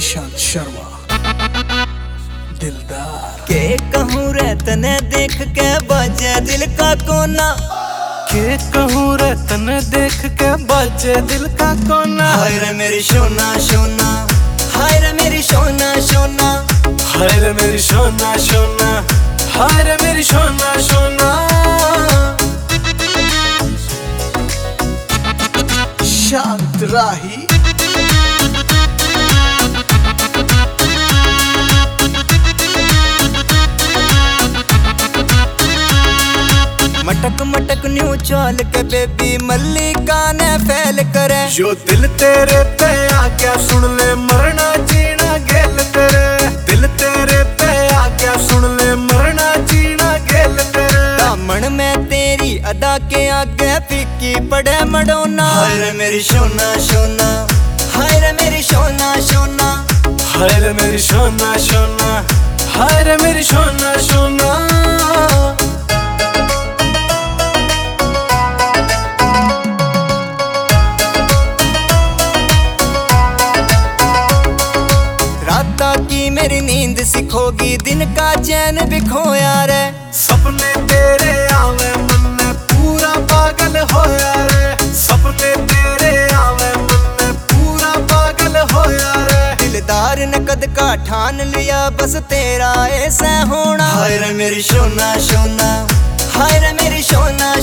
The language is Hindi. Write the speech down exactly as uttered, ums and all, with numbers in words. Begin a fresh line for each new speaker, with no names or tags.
प्रशांत शर्मा दिलदार।
के कहूँ रे तने देख के बजे दिल का कोना,
के कहूँ रे तने देख के बजे दिल का कोना।
हाय रे मेरी सोना सोना, हाय रे मेरी सोना सोना,
हाय रे मेरी सोना सोना, हाय रे मेरी सोना सोना। शांत राही
मटक मटक न्यू चाल के बेबी मल्लिका ने फैल करे।
जो दिल तेरे पे आ गया सुन ले मरना जीना गेल तेरे। दिल तेरे पे आ गया सुन ले मरना जीना गेल तेरे।
दामन में तेरी अदा के आगे फीकी पड़े मडोना। हाय रे मेरी सोना सोना, हाय रे मेरी सोना सोना,
हाय रे मेरी सोना सोना, हाय रे मेरी सोना सोना।
की मेरी नींद सिखोगी दिन का चैन भी खोया रे।
सपने तेरे आवे मन में पूरा पागल होया रे। सपने तेरे आवे मन में पूरा पागल होया रे।
दिलदार ने कद का ठान लिया बस तेरा ऐसा होना। हाय रे मेरी सोना सोना, हाय रे मेरी सोना